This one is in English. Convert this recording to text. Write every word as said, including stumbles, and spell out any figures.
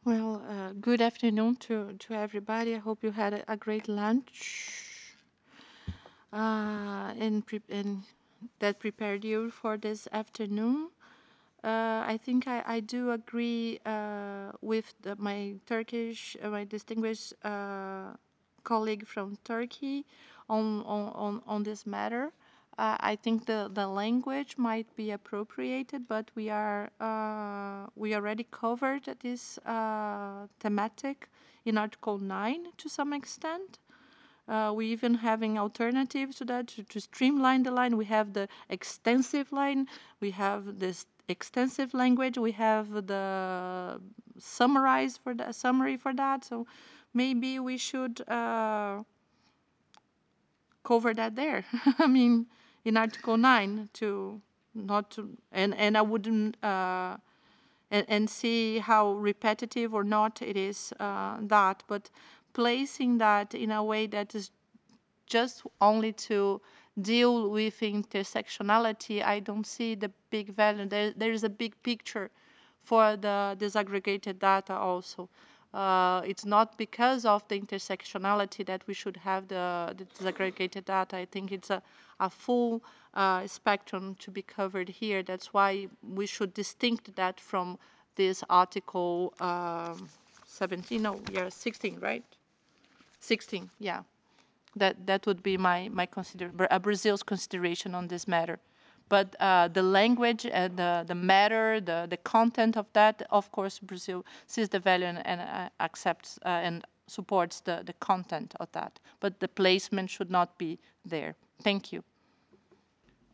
Well, uh, good afternoon to, to everybody. I hope you had a, a great lunch uh, and, pre- and that prepared you for this afternoon. Uh, I think I, I do agree uh, with the, my Turkish, uh, my distinguished uh, colleague from Turkey on, on, on, on this matter. Uh, I think the, the language might be appropriated, but we are uh, we already covered this uh, thematic in Article nine to some extent. Uh, we even having alternatives to that to, to streamline the line. We have the extensive line. We have this extensive language. We have the summarize for the summary for that. So maybe we should uh, cover that there. I mean, in Article nine to not to and and I wouldn't. Uh, and, and see how repetitive or not it is uh, that, but placing that in a way that is just only to deal with intersectionality, I don't see the big value. There, there is a big picture for the disaggregated data also. Uh, it's not because of the intersectionality that we should have the, the disaggregated data. I think it's a, a full uh, spectrum to be covered here. That's why we should distinct that from this article um, seventeen, no, yeah, sixteen, right? sixteen, yeah. That that would be my my consider uh, Brazil's consideration on this matter. But uh, the language and the the matter, the the content of that, of course, Brazil sees the value and, and uh, accepts uh, and supports the the content of that. But the placement should not be there. Thank you.